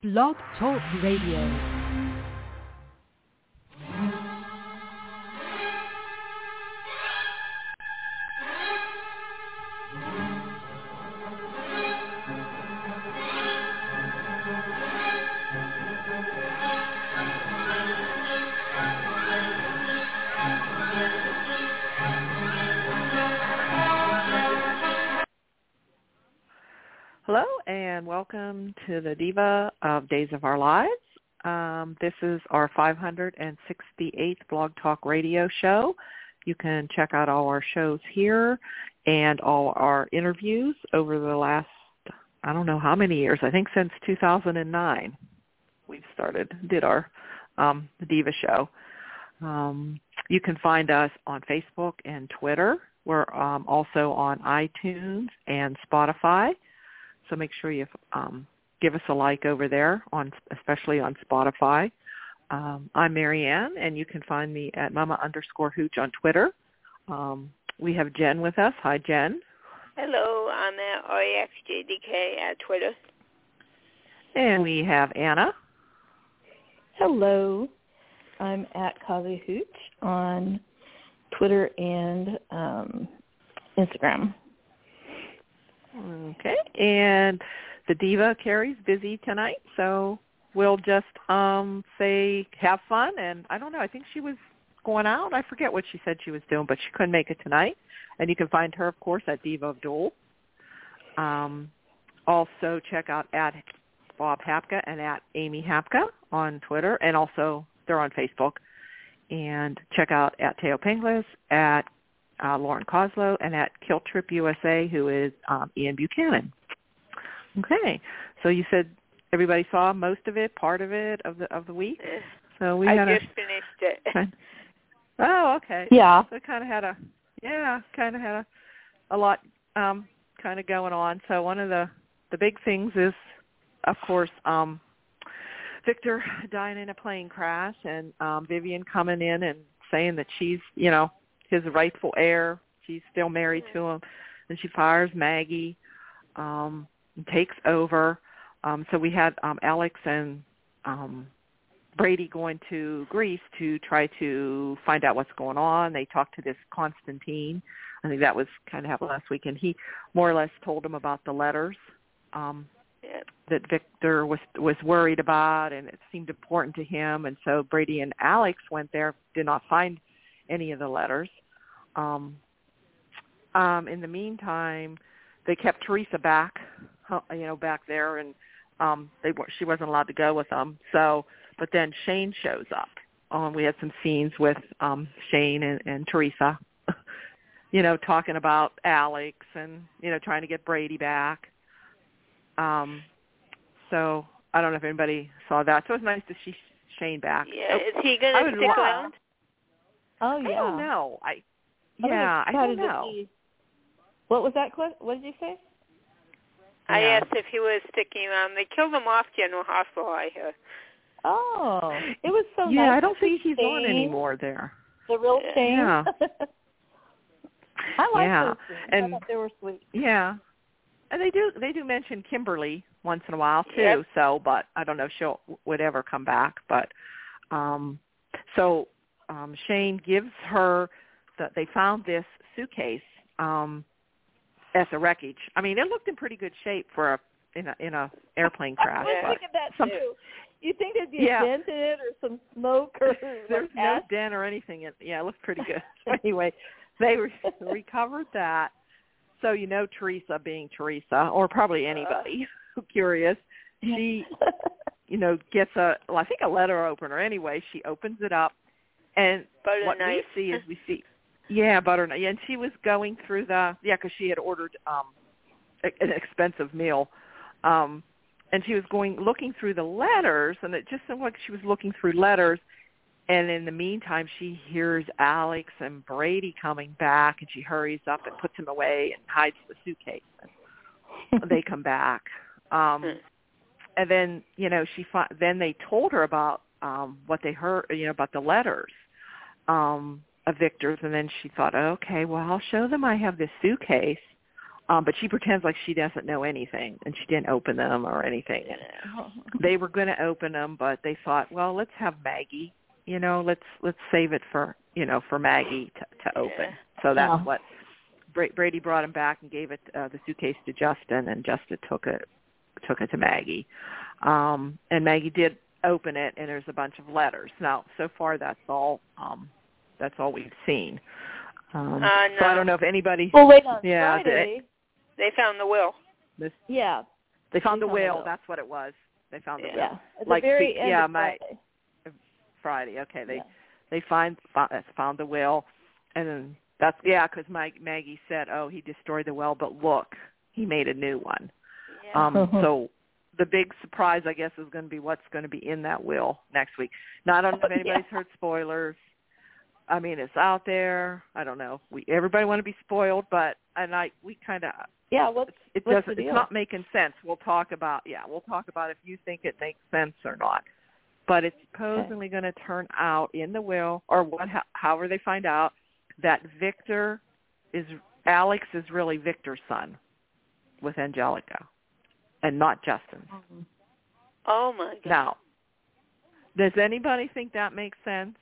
Blog Talk Radio. Hello and welcome to the Diva of Days of Our Lives. This is our 568th Blog Talk Radio show. You can check out all our shows here and all our interviews over the last, I don't know how many years, I think since 2009 we've did our the Diva show. You can find us on Facebook and Twitter. We're also on iTunes and Spotify. So make sure you give us a like over there, especially on Spotify. I'm Marianne, and you can find me at Mama_Hooch on Twitter. We have Jen with us. Hi, Jen. Hello, I'm at REXJDK at Twitter. And we have Anna. Hello, I'm at Kazi Hooch on Twitter and Instagram. Okay, and the Diva, Carrie's busy tonight, so we'll just say have fun. And I don't know, I think she was going out. I forget what she said she was doing, but she couldn't make it tonight. And you can find her, of course, at Diva of Duel. Also check out at Bob Hapka and at Amy Hapka on Twitter, and also they're on Facebook. And check out at Teo Pinglis, at Lauren Koslow, and at Kilt Trip USA, who is Ian Buchanan. Okay, so you said everybody saw most of it, part of it of the week. So we I just finished it. Oh, okay. Yeah. So it kind of had a lot kind of going on. So one of the big things is, of course, Victor dying in a plane crash, and Vivian coming in and saying that she's, his rightful heir. She's still married to him, and she fires Maggie and takes over. So we had Alex and Brady going to Greece to try to find out what's going on. They talked to this Constantine. I think that was kind of happened last week, and he more or less told them about the letters that Victor was worried about, and it seemed important to him. And so Brady and Alex went there, did not find any of the letters. In the meantime, they kept Teresa back there, and she wasn't allowed to go with them. So, but then Shane shows up. We had some scenes with Shane and Teresa, talking about Alex and trying to get Brady back. So I don't know if anybody saw that. So it was nice to see Shane back. Yeah, is he going to stick around? Oh, yeah. I don't know. I don't know. What was that question? What did you say? I asked if he was sticking around. They killed him off General Hospital, I heard. Oh, it was so nice. Yeah, I don't think he's on anymore there. The real Shane. Yeah. I like those scenes. And I thought they were sweet. Yeah. And they do mention Kimberly once in a while too. Yep. So, but I don't know if she would ever come back. But Shane gives her they found this suitcase as a wreckage. I mean, it looked in pretty good shape for in a airplane crash. I was thinking that too. You think there'd be a dent in it or some smoke or there's no dent or anything. It looked pretty good. So anyway, they recovered that. So Teresa being Teresa, or probably anybody curious, she gets I think a letter opener. Anyway, she opens it up, and what we see is butter knife. Yeah, and she was going through because she had ordered an expensive meal, and she was looking through the letters, and it just seemed like she was looking through letters. And in the meantime, she hears Alex and Brady coming back, and she hurries up and puts him away and hides the suitcase. And they come back, and then then they told her about what they heard, about the letters of Victor's, and then she thought, okay, well, I'll show them I have this suitcase. But she pretends like she doesn't know anything, and she didn't open them or anything. They were going to open them, but they thought, well, let's have Maggie. Let's save it for Maggie to open. So that's what Brady brought him back and gave it the suitcase to Justin, and Justin took it to Maggie. And Maggie did open it, and there's a bunch of letters. Now, so far, that's all we've seen. No. So I don't know if anybody. Well, wait on Friday. They found the will. They found the will. They found the will. That's what it was. They found the will. Yeah, at the very end of Friday. Okay, they found the will, and then that's because Maggie said, "Oh, he destroyed the will, but look, he made a new one." Yeah. So the big surprise, I guess, is going to be what's going to be in that will next week. Now, I don't know if anybody's heard spoilers. I mean, it's out there. I don't know. Everybody want to be spoiled, but we kind of it's not making sense. We'll talk about if you think it makes sense or not. But it's supposedly going to turn out in the will, or however they find out, that Alex is really Victor's son with Angelica, and not Justin's. Oh my God! Now, does anybody think that makes sense?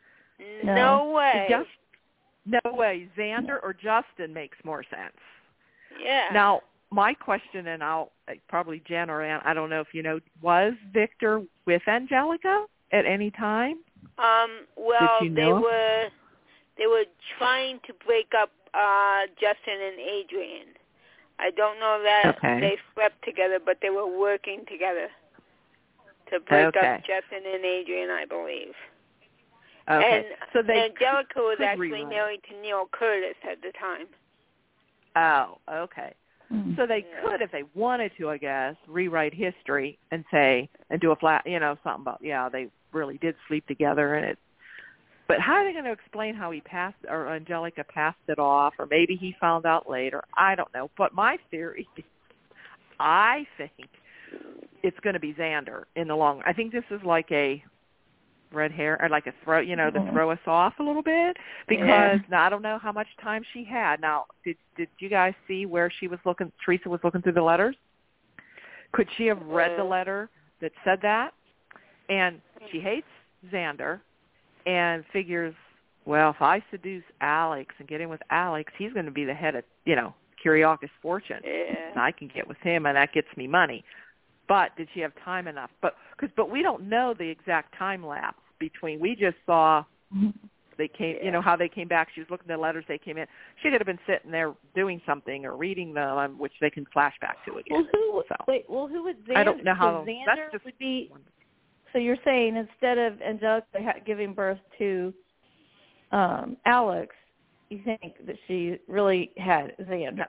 No way. No way. Xander or Justin makes more sense. Yeah. Now, my question, and I'll probably Jen or Ann, I don't know if you know, was Victor with Angelica at any time? Well, Did you know? they were trying to break up Justin and Adrian. I don't know that they slept together, but they were working together to break up Justin and Adrian, I believe. Okay. So Angelica was actually married to Neil Curtis at the time. Oh, okay. Mm-hmm. So they could, if they wanted to, I guess, rewrite history and do a flat, something about, they really did sleep together and it. But how are they going to explain how he passed, or Angelica passed it off, or maybe he found out later? I don't know. But my theory is, I think it's going to be Xander in the long run. I think this is like a red hair, or like a throw, to throw us off a little bit, because now I don't know how much time she had. Now, did you guys see where she was looking? Teresa was looking through the letters. Could she have read the letter that said that? And she hates Xander, and figures, well, if I seduce Alex and get in with Alex, he's going to be the head of, Kiriakis' fortune, and I can get with him, and that gets me money. But did she have time enough? But we don't know the exact time lapse between. We just saw they came, how they came back. She was looking at the letters they came in. She could have been sitting there doing something or reading them, which they can flash back to again. Who would Xander? I don't know how. Xander that's just, would be. So you're saying instead of Angelica giving birth to Alex, you think that she really had Xander?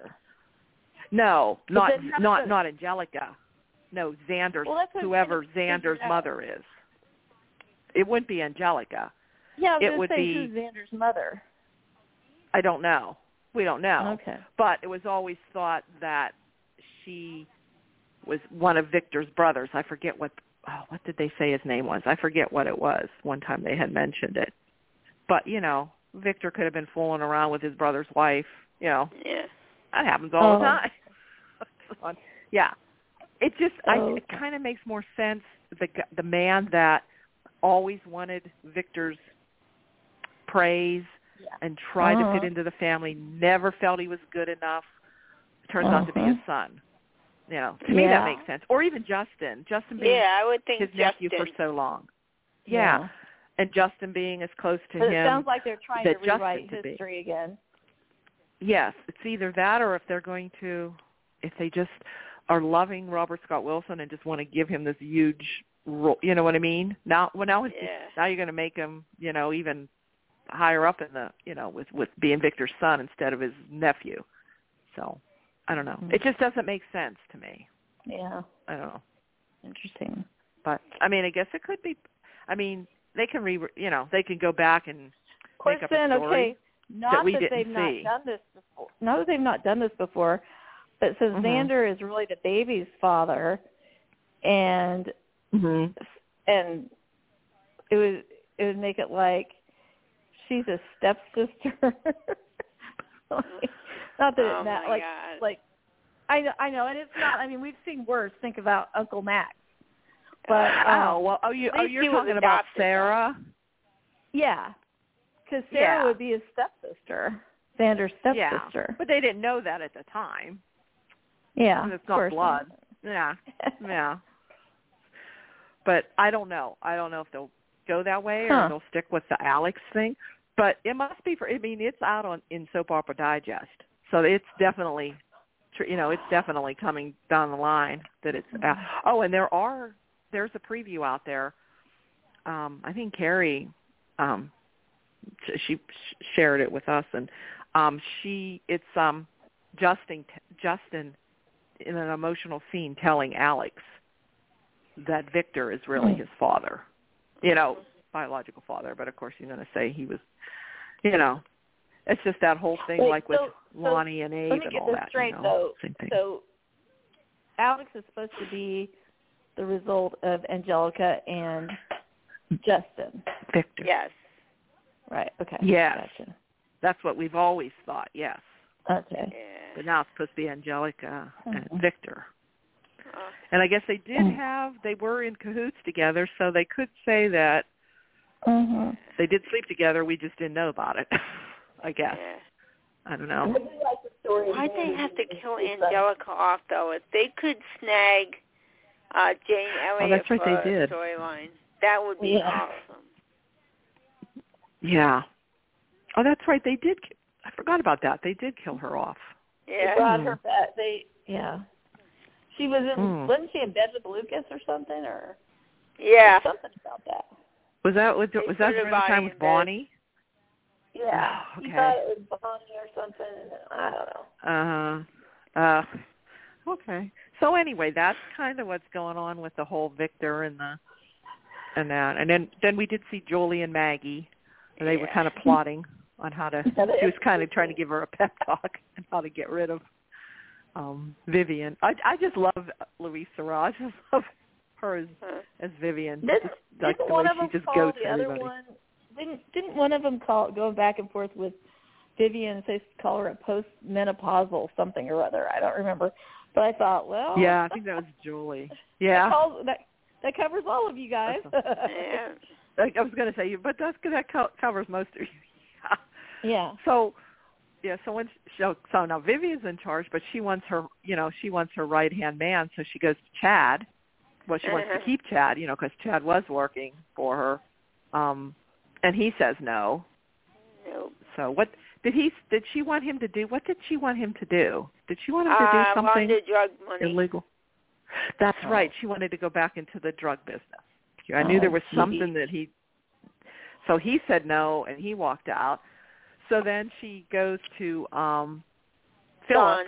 No, not Angelica. No, Xander's, whoever Xander's mother is. It wouldn't be Angelica. Yeah, it would be who's Xander's mother. I don't know. We don't know. Okay. But it was always thought that she was one of Victor's brothers. I forget what did they say his name was? I forget what it was. One time they had mentioned it. But, Victor could have been fooling around with his brother's wife. Yeah. That happens all the time. Yeah. It just, it kind of makes more sense. The man that always wanted Victor's praise and tried to fit into the family, never felt he was good enough, turns out to be his son. To me that makes sense. Or even Justin. Justin being I would think his nephew for so long. Yeah. And Justin being as close to him. It sounds like they're trying to rewrite history again. Yes. It's either that, or if they just are loving Robert Scott Wilson and just want to give him this huge role, you know what I mean? Now you're going to make him, even higher up in the, with being Victor's son instead of his nephew. So, I don't know. Mm-hmm. It just doesn't make sense to me. Yeah. I don't know. Interesting. But, I guess it could be, they can they can go back and make up a story that we didn't see. Not that they've not done this before, but since Xander is really the baby's father, and and it would make it like she's a stepsister. Not that oh it my like God. like I know, and it's not. I mean, we've seen worse. Think about Uncle Max. But you're talking about Sarah? Yeah, because Sarah would be his stepsister, Xander's stepsister. Yeah, but they didn't know that at the time. Yeah, it's not blood. Yeah, yeah. But I don't know. I don't know if they'll go that way or they'll stick with the Alex thing. But it must be it's out in Soap Opera Digest, so it's definitely, it's definitely coming down the line that it's. And there's a preview out there. I think Carrie, she shared it with us, and it's Justin in an emotional scene telling Alex that Victor is really his father, biological father. But of course, you're going to say he was, it's just that whole thing with Lonnie and Abe and all that. Straight, same thing. So Alex is supposed to be the result of Angelica and Justin. Victor. Yes. Right. Okay. Yes. Gotcha. That's what we've always thought. Yes. Okay. Yeah. But now it's supposed to be Angelica and Victor. And I guess they were in cahoots together, so they could say that they did sleep together. We just didn't know about it, I guess. Yeah. I don't know. Why'd they have to kill Angelica off, though? If they could snag Jane Elliott for a storyline, that would be awesome. Yeah. Oh, that's right. They did. I forgot about that. They did kill her off. Yeah. They brought her back. She was in. Wasn't she in bed with Lucas or something? Or something about that. Was that during the time with Bonnie? Yeah. Oh, okay. He thought it was Bonnie or something. I don't know. Okay. So anyway, that's kind of what's going on with the whole Victor and that, and then we did see Julie and Maggie, and they were kind of plotting on how to. She was kind of trying to give her a pep talk on how to get rid of Vivian. I just love Louise Sarah. I just love her as Vivian. Didn't one of them call the other one? Didn't one of them go back and forth with Vivian and say call her a postmenopausal something or other? I don't remember. But I thought, well, I think that was Julie. Yeah, that covers all of you guys. I was going to say, but that covers most of you. Yeah. So now Vivian's in charge, but she wants her right hand man. So she goes to Chad. Well, she wants to keep Chad, because Chad was working for her, and he says no. Nope. So what did she want him to do? What did she want him to do? Did she want him to do something drug money. illegal? That's right. She wanted to go back into the drug business. I knew there was something that he. So he said no, and he walked out. So then she goes to Philip.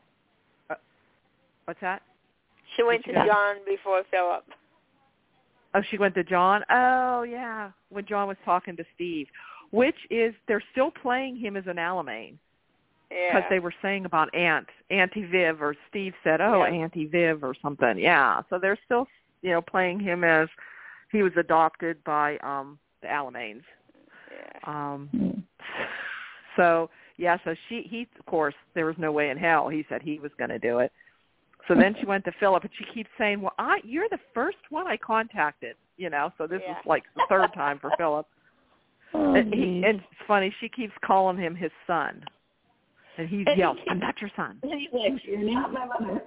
What's that? She went to John before Philip. Oh, she went to John? Oh, yeah, when John was talking to Steve, which is they're still playing him as an Alamein. Yeah. Because they were saying about Auntie Viv, or Steve said, Auntie Viv or something. Yeah, so they're still, playing him as he was adopted by the Alameins. Yeah. So he, of course, there was no way in hell he said he was going to do it. So then she went to Philip, and she keeps saying, well, you're the first one I contacted, so this is like the third time for Philip. And it's funny, she keeps calling him his son. And he yells, I'm not your son. He's like, you're not my mother.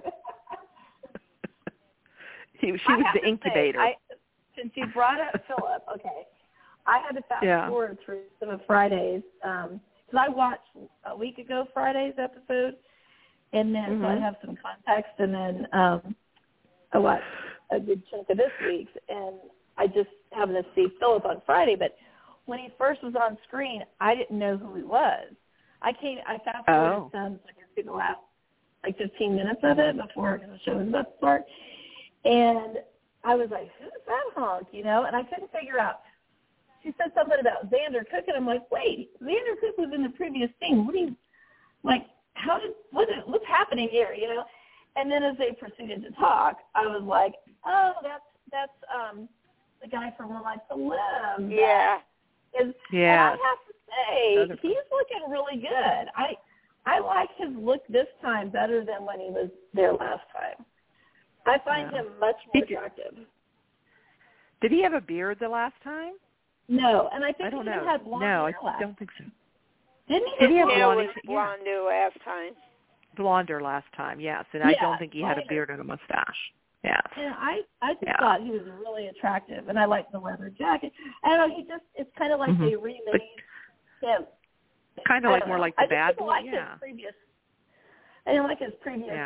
She was the incubator. Since you brought up Philip, I had to fast forward through some of Friday's, because I watched a week ago Friday's episode, and then so I have some context, and then I watched a good chunk of this week's, and I just happened to see Philip on Friday, but when he first was on screen, I didn't know who he was. I fast forwarded some, so I could see the last 15 minutes of it before the show was about to start, and I was like, who's that honk, And I couldn't figure out. She said something about Xander Cook, and I'm like, wait, Xander Cook was in the previous scene. What do you, what's happening here, And then as they proceeded to talk, I was like, oh, that's the guy from One Life to Live. Yeah. And I have to say, he's looking really good. I like his look this time better than when he was there last time. I find him much more attractive. Did he have a beard the last time? No, and I think he had blonde hair last. No, I don't think so. Didn't he? Did he have blonder last time? Blonder last time, yes, and I don't think he had a beard and a mustache. Yes. And I just thought he was really attractive, and I liked the leather jacket. I don't know, it's kind of like they remade him. Kind of like more like the bad boy, I didn't like his previous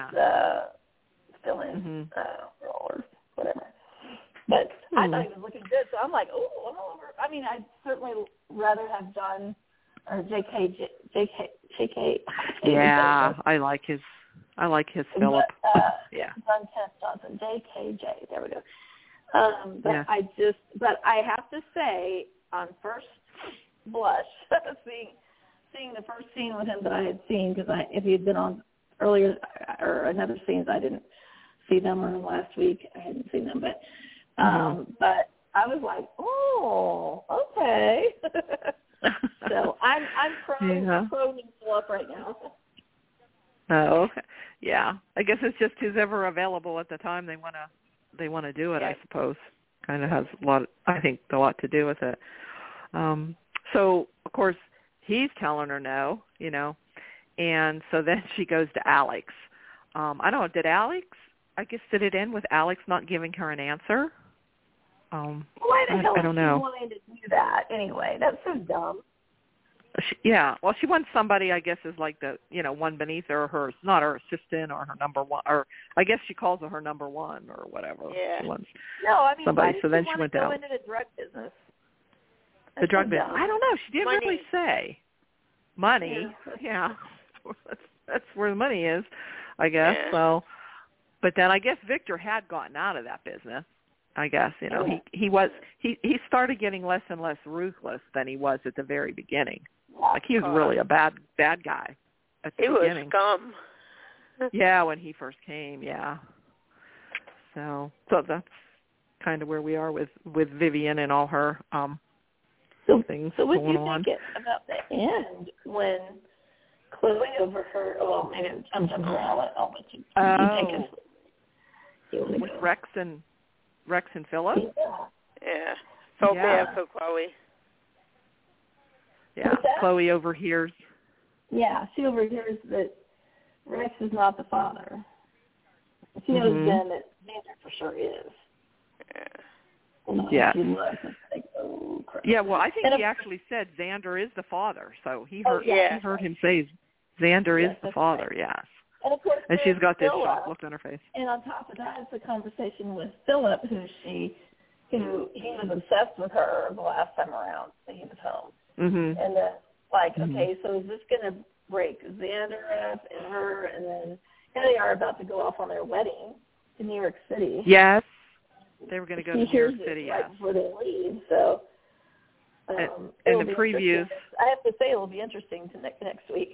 fill-in role or whatever. But I thought he was looking good, so I'm like, I mean, I'd certainly rather have John or JK. Yeah, I like his Philip. John Kenneth Johnson, JKJ. There we go. But I have to say, on first blush, seeing the first scene with him that I had seen, because if he had been on earlier or another scenes, I didn't see them, or last week I hadn't seen them, but I was like, oh, okay. So I'm pro Philip right now. Oh, okay. Yeah. I guess it's just who's ever available at the time they want to do it. I suppose kind of has a lot to do with it. So of course he's telling her no, and so then she goes to Alex. I don't know. Did it end with Alex not giving her an answer? Why the hell I don't know. She wanted to do that anyway? That's so dumb. Well, she wants somebody, I guess, is like the, one beneath her, not her assistant or her number one, or I guess she calls her number one or whatever. Yeah. She wants somebody. So then she went to go out. into the drug business. The drug business. I don't know. She didn't really say. Money. Yeah. That's where the money is, I guess. Yeah. So, but then I guess Victor had gotten out of that business. I guess, he started getting less and less ruthless than he was at the very beginning. Like he was really a bad guy at the beginning. He was scum. Yeah, when he first came, yeah. So that's kind of where we are with Vivian and all her things so what going do you on. think about the end when Chloe overheard? Well, maybe I'm jumping around. I'll let you take us. With Rex and Philip? Yeah. So bad for Chloe. Yeah. Chloe overhears. Yeah, she overhears that Rex is not the father. She knows then that Xander for sure is. Yeah. She looks like, oh, crap. Yeah, well, I think he actually said Xander is the father. So he heard him say Xander is the father, yes. And of course, and she's got this Phillip, shocked look on her face. And on top of that is the conversation with Philip, who he was obsessed with her the last time around that he was home. Mm-hmm. And then, okay, so is this going to break Xander up and her? And then here they are about to go off on their wedding to New York City. Yes. They were going to go to New York City, right before they leave. So, and the previews. I have to say it will be interesting to next week.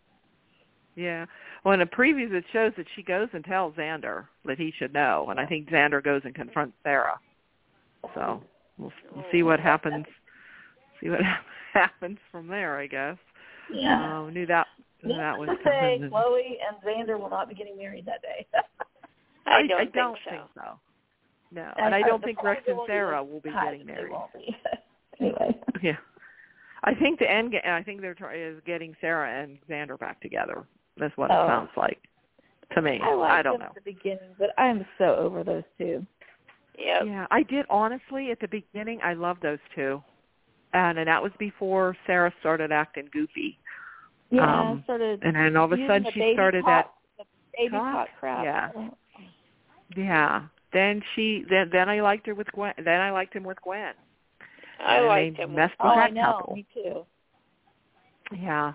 Yeah. Well, in the previews, it shows that she goes and tells Xander that he should know, and I think Xander goes and confronts Sarah. So we'll see what happens. See what happens from there, I guess. Yeah. Knew that was coming. Say Chloe and Xander will not be getting married that day. I don't think so. No, and I don't think Rex and Sarah will be getting married. They won't be. Anyway. Yeah. I think the end. I think is getting Sarah and Xander back together. That's what it sounds like to me. I don't know. At the beginning, but I'm so over those two. Yep. Yeah, I did honestly at the beginning. I loved those two, and that was before Sarah started acting goofy. Yeah, and then all of a sudden she started that baby talk crap. Yeah. Yeah. Then I liked her with Gwen. Then I liked him with Gwen. I liked him. I know. Me too. Yeah.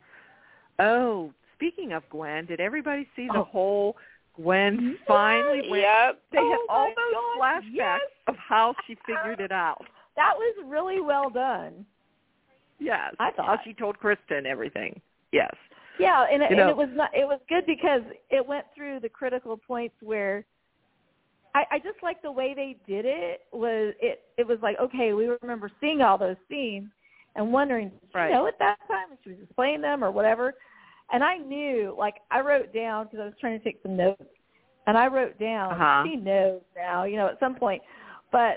Oh, speaking of Gwen, did everybody see the whole Gwen finally went? Yep. They had all those flashbacks of how she figured it out. That was really well done. Yes. I thought. How she told Kristen everything. Yes. Yeah, and it was good because it went through the critical points where I just like the way they did it. It was like, okay, we remember seeing all those scenes and wondering, at that time, if she was just playing them or whatever. And I knew, like, I wrote down, because I was trying to take some notes, and I wrote down, she knows now, you know, at some point. But,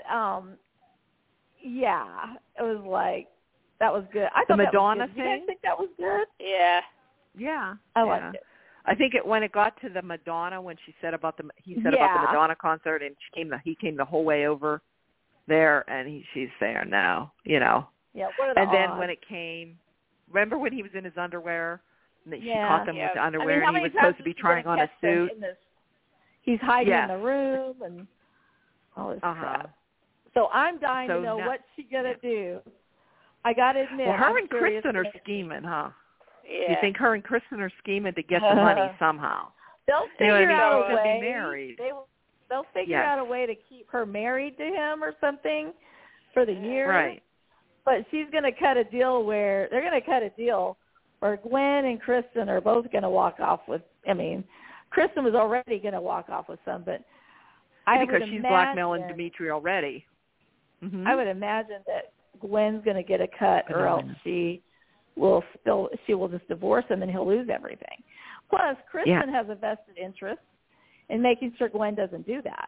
yeah, it was like, that was good. I thought the Madonna that was good. thing? Did you guys think that was good? Yeah. Yeah. I liked it. I think when it got to the Madonna, when he said about the Madonna concert, and he came the whole way over there, and she's there now, you know. Yeah, what are the And odds? then when it came, remember when he was in his underwear? And she caught them with the underwear, and he was supposed to be trying on a suit. He's hiding in the room and all this crap. So I'm dying to know what's she going to do. I got to admit. Well, her and Kristen are scheming, huh? Yeah. You think her and Kristen are scheming to get the money somehow? They'll figure out a way. Be married. They'll figure out a way to keep her married to him or something for the year. Right. But she's going to cut a deal where they're going to cut a deal where Gwen and Kristen are both going to walk off with. I mean, Kristen was already going to walk off with some, but because she's blackmailing Dimitri already. Mm-hmm. I would imagine that Gwen's going to get a cut, or else she will just divorce him and he'll lose everything. Plus, Kristen has a vested interest in making sure Gwen doesn't do that.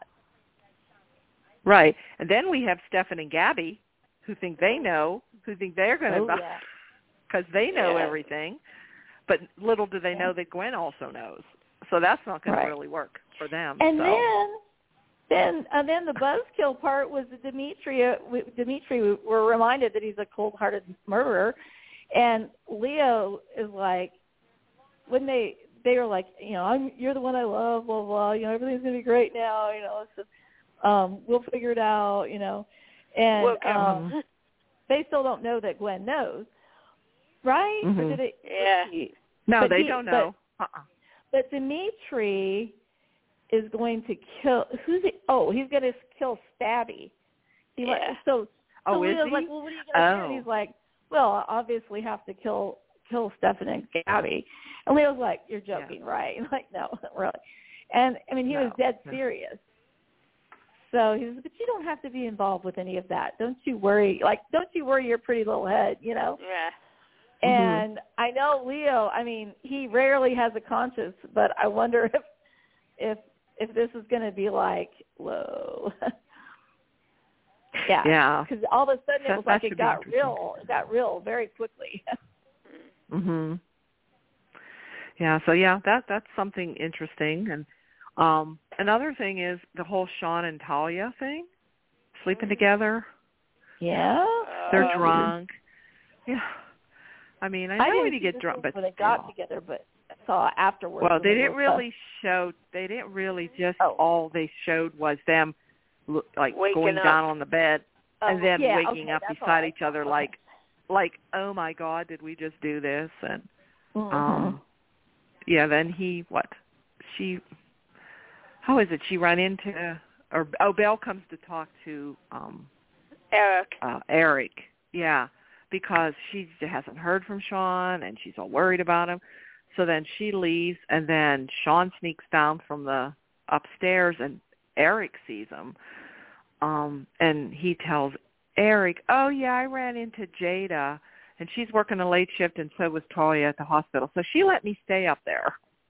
Right. And then we have Stefan and Gabby who think they're going to, because they know everything. But little do they know that Gwen also knows. So that's not going to really work for them. And then the buzzkill part was the Dimitri. Dimitri, we're reminded that he's a cold-hearted murderer. And Leo is like, when they were like, you know, you're the one I love, blah, blah, you know, everything's going to be great now, you know, it's just, we'll figure it out, you know. And they still don't know that Gwen knows, right? Mm-hmm. Or did it, no, they don't know. But Dimitri is going to kill, he's going to kill Stabby. So Leo's like, well, what are you going to do? And he's like, well, I obviously have to kill Stefan and Gabby. And Leo's like, you're joking, right? And like, no, really. And, I mean, he was dead serious. So he was, but you don't have to be involved with any of that. Don't you worry. Like, don't you worry your pretty little head, you know? Yeah. And I know Leo, I mean, he rarely has a conscience, but I wonder if this is going to be like, whoa. Yeah. Because all of a sudden it was like it got real. It got real very quickly. Mhm. Yeah. So that's something interesting. And another thing is the whole Sean and Talia thing, sleeping together. Yeah. They're drunk. Yeah. I mean, I know when you get drunk, but they got together, but I saw afterwards. Well, they didn't really show. They didn't really just. All they showed was them, like waking going up. down on the bed and then waking up beside each other, like, oh my God, did we just do this? And then how is it? She ran into, Belle comes to talk to Eric. Yeah. Because she hasn't heard from Sean, and she's all worried about him. So then she leaves, and then Sean sneaks down from the upstairs, and Eric sees him. And he tells Eric, oh, yeah, I ran into Jada, and she's working a late shift, and so was Talia at the hospital. So she let me stay up there.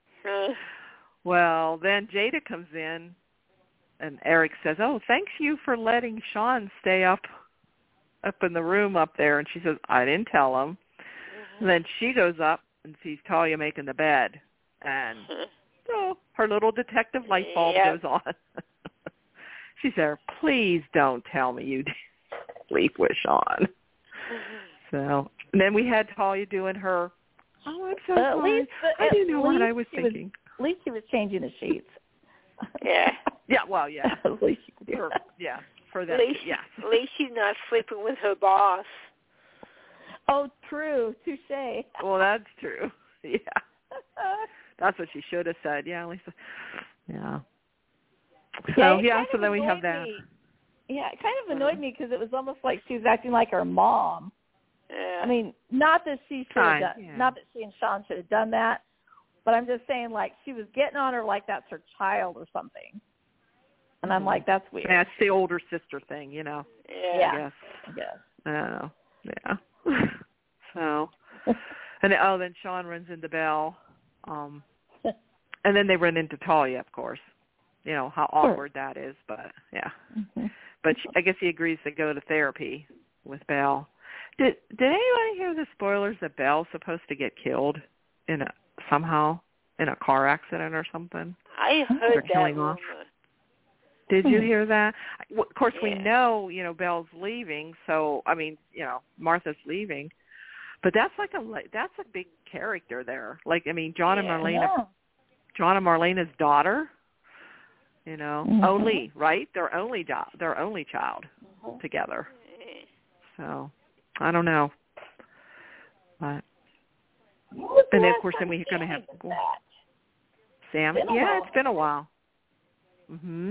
Well, then Jada comes in, and Eric says, oh, thanks you for letting Sean stay up in the room up there. And she says, I didn't tell him. And then she goes up and sees Talia making the bed. And her little detective light bulb goes on. She said, please don't tell me you sleep with Sean. So, and then we had Talia doing her, I'm so sorry. I didn't know what I was thinking. At least she was changing the sheets. Yeah. Yeah, well, yeah. At least she could do that. Yeah. For that, At least she's not sleeping with her boss. Oh, true. Touche. Well, that's true. Yeah. That's what she should have said. Yeah, Lisa. Yeah. So, so then we have that. Yeah, it kind of annoyed me because it was almost like she was acting like her mom. Yeah. I mean, not that she should have done, not that she and Sean should have done that, but I'm just saying, like, she was getting on her like that's her child or something. And I'm like, that's weird. Yeah, it's the older sister thing, you know. Yeah. I guess. Yeah. So, and then Sean runs into Belle, And then they run into Talia, of course. You know how awkward that is, but yeah. Mm-hmm. But I guess he agrees to go to therapy with Belle. Did anybody hear the spoilers that Belle's supposed to get killed somehow in a car accident or something? I heard that rumor. Did you hear that? Of course, we know, Belle's leaving, so, I mean, Martha's leaving. But that's that's a big character there. Like, I mean, John and Marlena's daughter, only, right? Their only child together. So, I don't know. But, and then, of course, then we're going to have Sam. Yeah, it's been a while. Mm-hmm.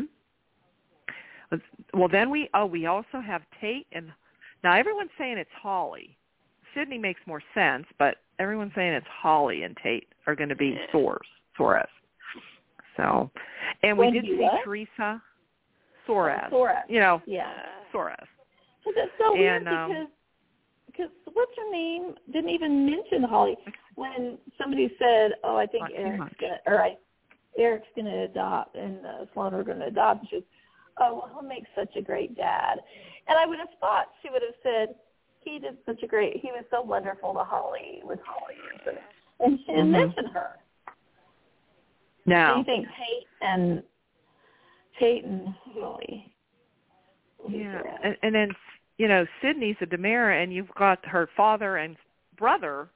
Well, then we also have Tate, and now everyone's saying it's Holly. Sydney makes more sense, but everyone's saying it's Holly and Tate are going to be Suarez. So, and we did see Teresa Suarez. Suarez. Suarez. But that's so weird because what's her name didn't even mention Holly when somebody said, "Oh, I think Eric's going to adopt, and Sloan are going to adopt." She goes, "Oh, well, he'll make such a great dad." And I would have thought she would have said, he was so wonderful to Holly with Holly. And she didn't mention her. No. Do you think Tate and Holly? Yeah. And then, Sydney's a DiMera, and you've got her father and brother,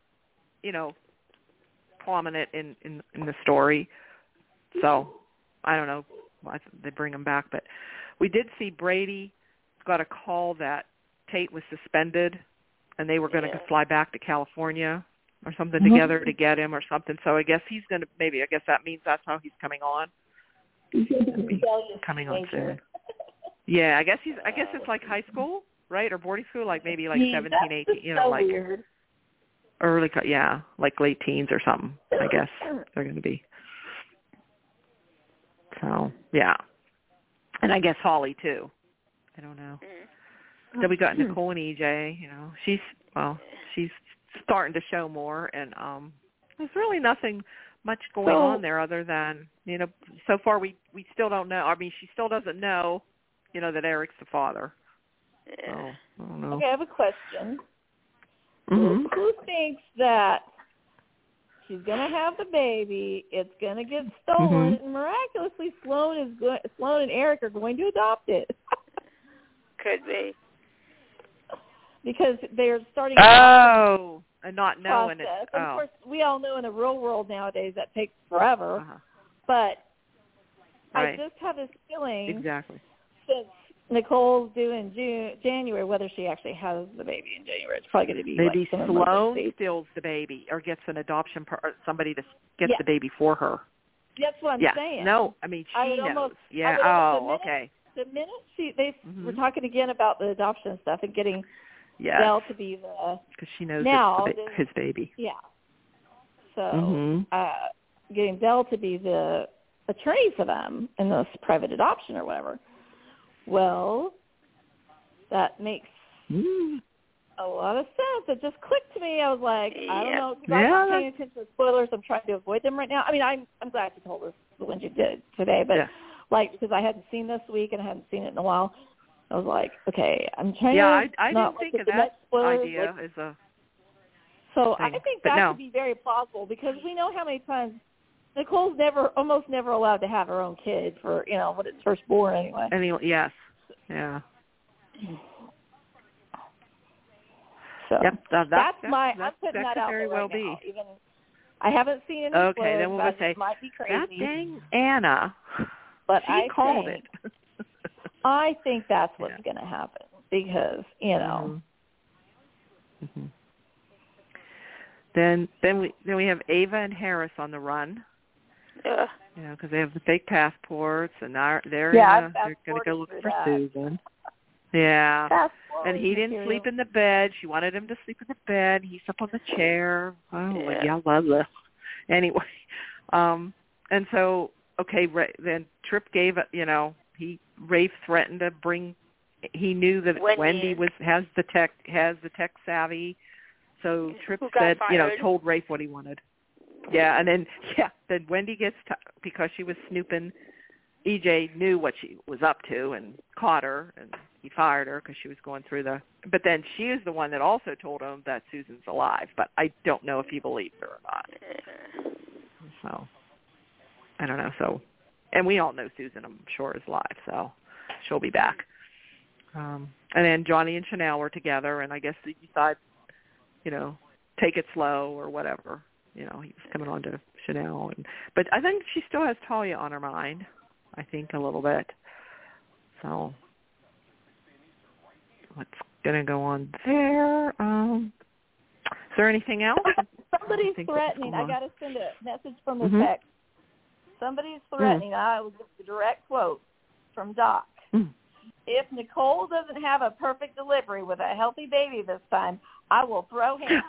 prominent in the story. So, I don't know. They bring him back, but we did see Brady got a call that Tate was suspended, and they were going to fly back to California or something together to get him or something. So I guess he's going to I guess that means that's how he's coming on. Coming on soon. Yeah, I guess it's like high school, right, or boarding school, like maybe like 17, 18, like weird. Early, like late teens or something. I guess they're going to be. So, yeah. And I guess Holly, too. I don't know. Then we got Nicole and EJ, she's starting to show more, and there's really nothing much going on there other than, so far we still don't know. I mean, she still doesn't know, that Eric's the father. So, I don't know. Okay, I have a question. Mm-hmm. Who thinks that she's going to have the baby, it's going to get stolen, and miraculously Sloan and Eric are going to adopt it? Could be. Because they're starting and not knowing it. And of course, we all know in the real world nowadays that takes forever. But I just have this feeling since Nicole's due in January, whether she actually has the baby in January, it's probably going to be maybe Sloan steals the baby or gets an adoption somebody to get the baby for her. That's what I'm saying. No, I mean she knows. Okay. The minute they were talking again about the adoption stuff and getting Belle to be because she knows it's his baby. Yeah. So getting Belle to be the attorney for them in this private adoption or whatever. Well, that makes a lot of sense. It just clicked to me. I was like, I don't know. I'm not paying attention to spoilers. I'm trying to avoid them right now. I mean, I'm glad you told us when you did today, but because I hadn't seen this week and I hadn't seen it in a while, I was like, okay, I'm trying to I didn't think of that idea as a So thing. I think that could be very plausible because we know how many times Nicole's almost never allowed to have her own kid for, when it's first born anyway. Yes. Yeah. So I'm putting that out very there well right be. now. Even I haven't seen any Okay, then we'll say, might be crazy. That dang Anna. But she called it. I think that's what's going to happen because, Then we have Ava and Harris on the run. Yeah. Because they have the fake passports, and they're going to go look for Susan. Yeah. And he didn't sleep in the bed. She wanted him to sleep in the bed. He's up on the chair. Oh, Anyway, and so then Tripp gave Rafe threatened to bring. He knew that Wendy has the tech savvy, so Tripp said told Rafe what he wanted. Yeah, and then Wendy gets because she was snooping. EJ knew what she was up to and caught her, and he fired her because she was going through the. But then she is the one that also told him that Susan's alive. But I don't know if he believes her or not. So I don't know. So, and we all know Susan, I'm sure, is alive. So she'll be back. And then Johnny and Chanel were together, and I guess they decide, take it slow or whatever. He was coming on to Chanel, but I think she still has Talia on her mind. I think a little bit. So what's going to go on there? Is there anything else? Somebody's threatening. I got to send a message from the text. Somebody's threatening. I will give the direct quote from Doc. If Nicole doesn't have a perfect delivery with a healthy baby this time, I will throw him.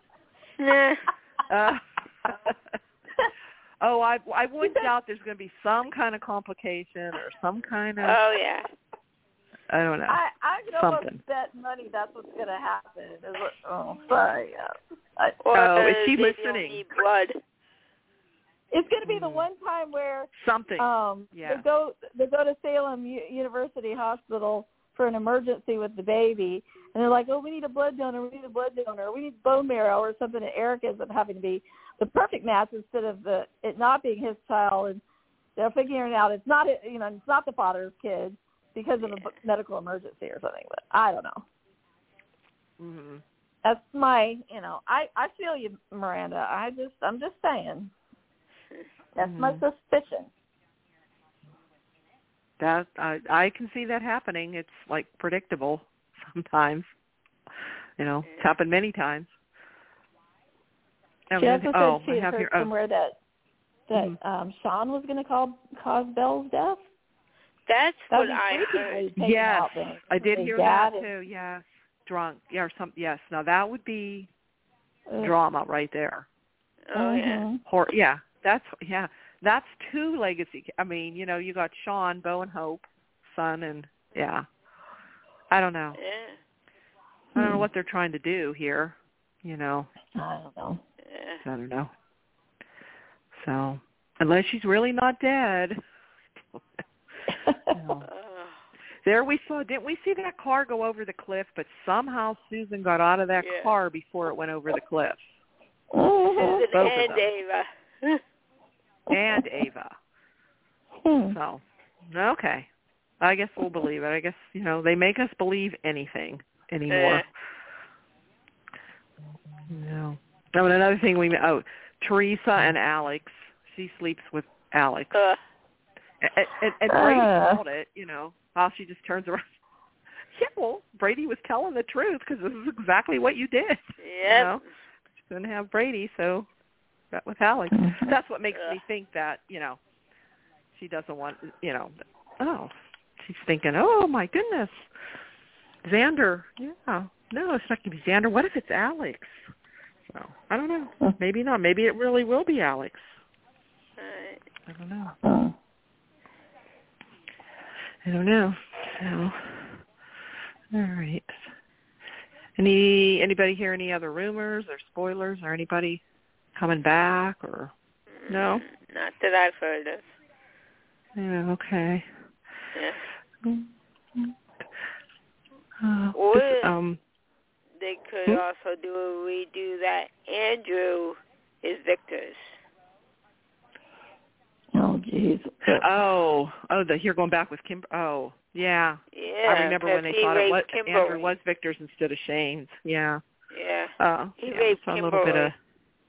I wouldn't doubt there's going to be some kind of complication or some kind of. Oh yeah. I don't know. I can almost bet money that's what's going to happen. Sorry. Is she listening? Need blood. It's going to be the one time where something. They go to Salem University Hospital for an emergency with the baby, and they're like, "Oh, we need a blood donor. We need bone marrow or something." And Eric ends up having to be the perfect match instead of it not being his child, and they're figuring out it's not it's not the father's kid because of a medical emergency or something. But I don't know. Mm-hmm. That's my I feel you, Miranda. I'm just saying. That's my suspicion. That I can see that happening. It's like predictable sometimes. It's happened many times. She also said she had heard somewhere that Sean was going to cause Belle's death. That's what I heard. Yes, I did hear that too. Yes, drunk. Yeah, or something. Yes. Now that would be drama right there. Oh yeah. Yeah. That's two legacy. I mean, you got Sean, Bo, and Hope, son, and I don't know. Yeah. I don't know what they're trying to do here. I don't know. I don't know. So, unless she's really not dead. There didn't we see that car go over the cliff? But somehow Susan got out of that car before it went over the cliff. Susan and Ava. And Ava. So, okay. I guess we'll believe it. I guess, they make us believe anything anymore. No. Oh, and another thing Teresa and Alex. She sleeps with Alex. And Brady called it, how she just turns around. Yeah, well, Brady was telling the truth because this is exactly what you did. Yeah. She couldn't have Brady, so got with Alex. That's what makes me think that, she doesn't want, she's thinking, oh, my goodness, Xander. Yeah. No, it's not going to be Xander. What if it's Alex? So, I don't know. Maybe not. Maybe it really will be Alex. I don't know. I don't know. So, all right. Anybody hear any other rumors or spoilers or anybody coming back or no? Not that I've heard of. Yeah, okay. Yeah. Or they could also redo that Andrew is Victor's. Oh, jeez. You're going back with Kim. Oh, yeah. Yeah. I remember when they thought Andrew was Victor's instead of Shane's. Yeah. Yeah. He raped Kimberly. A little bit of.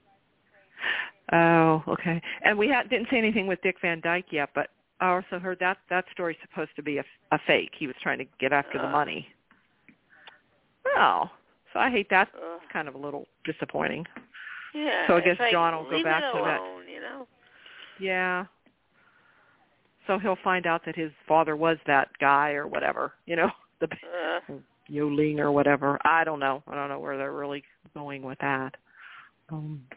Oh, okay. And we didn't say anything with Dick Van Dyke yet, but I also heard that story's supposed to be a fake. He was trying to get after the money. Oh, so I hate that. It's kind of a little disappointing. Yeah. So I guess John will go back to that. Yeah. So he'll find out that his father was that guy or whatever, the Yoling or whatever. I don't know. I don't know where they're really going with that. So,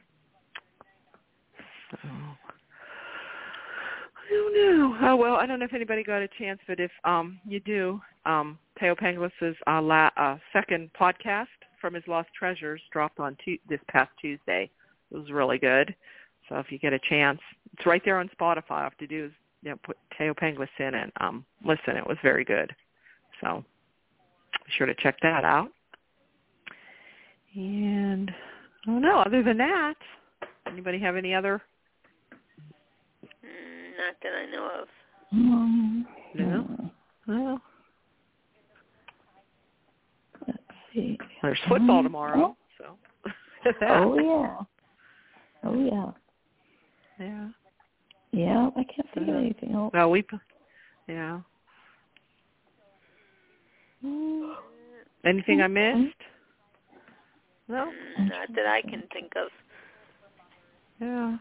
I don't know. Oh, well, I don't know if anybody got a chance, but if you do, Teo Penglis' second podcast from his Lost Treasures dropped on this past Tuesday. It was really good. So if you get a chance, it's right there on Spotify. All you have to do is put Teo Penguis in and listen. It was very good. So be sure to check that out. And I don't know. Other than that, anybody have any other? Not that I know of. No. Well, let's see. There's football tomorrow. So. Oh yeah. Oh yeah. Yeah. Yeah, I can't think of anything else. Well, yeah. Anything I missed? No? Not that I can think of. Yeah.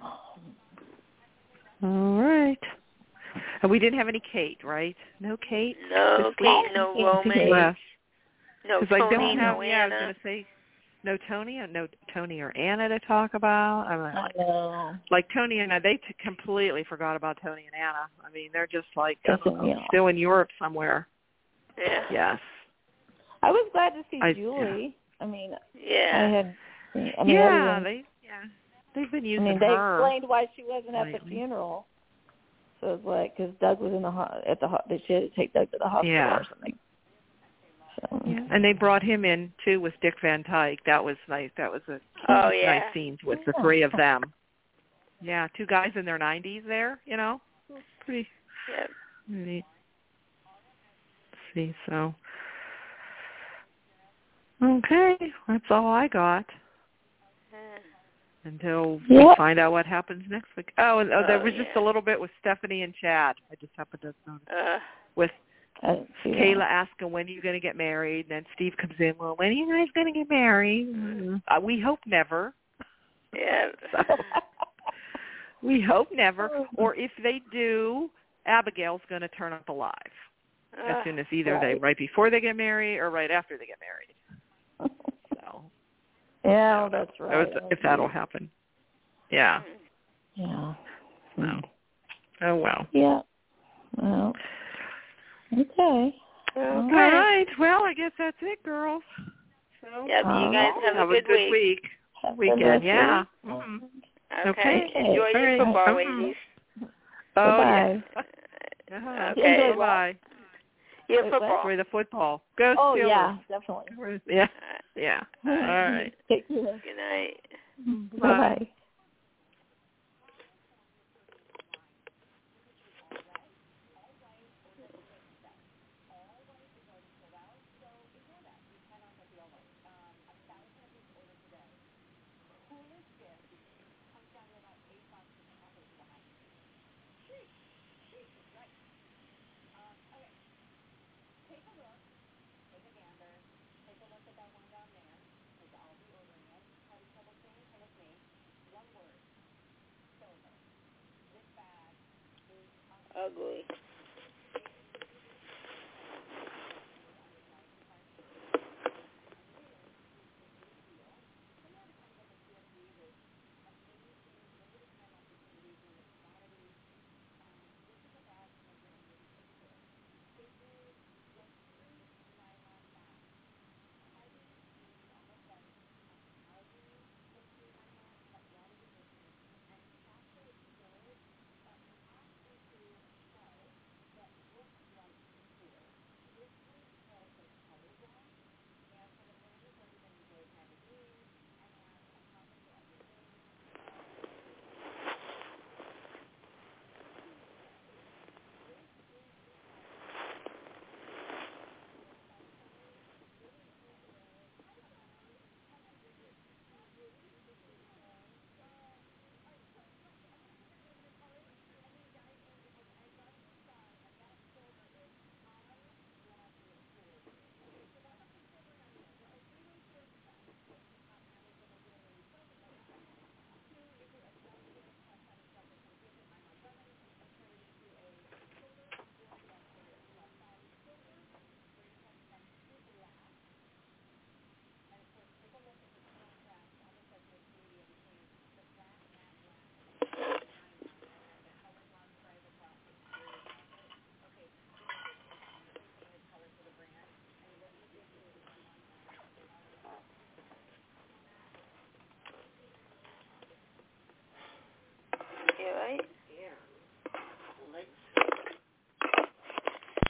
All right. And we didn't have any Kate, right? No Kate? No Kate, no Roman. No Tony, no Anna. I was going to say no Tony or Anna to talk about. I know. Like Tony and Anna, they completely forgot about Tony and Anna. I mean, they're just like still in Europe somewhere. Yeah. Yes. I was glad to see Julie. Yeah. I mean, they've been using they her. explained why she wasn't at the funeral. So it's like because Doug was they had to take Doug to the hospital or something. So. Yeah, and they brought him in too with Dick Van Dyke. That was nice. That was nice scenes with the three of them. Yeah, two guys in their 90s there. Pretty neat. See, so okay, that's all I got. Until we find out what happens next week. There was just a little bit with Stephanie and Chad. I just happened to notice. With Kayla asking, when are you going to get married? And then Steve comes in, well, when are you guys going to get married? We hope never. Yeah. We hope never. Or if they do, Abigail's going to turn up alive. As soon as either they right before they get married or right after they get married. So. Yeah, that's right. If that'll happen. Yeah. Yeah. No. Oh, well. Yeah. Well. Okay. All right. Well, I guess that's it, girls. So, you guys have a good week. Weekend, yeah. Mm-hmm. Okay. Enjoy your football, ladies. Oh, yeah. Okay, bye. Your football. Enjoy the football. Go Steelers. Yeah, definitely. Yeah. All right. Take care. Good night. Bye-bye. Ugly.